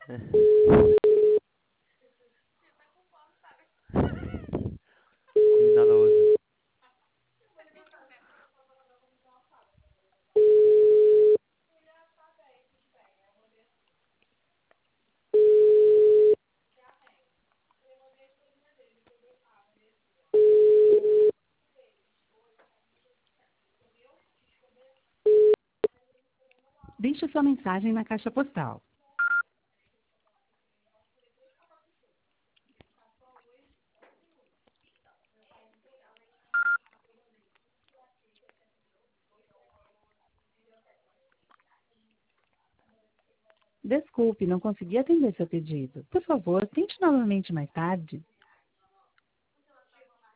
Cuidado. Deixe sua mensagem na caixa postal. Desculpe, não consegui atender seu pedido. Por favor, tente novamente mais tarde.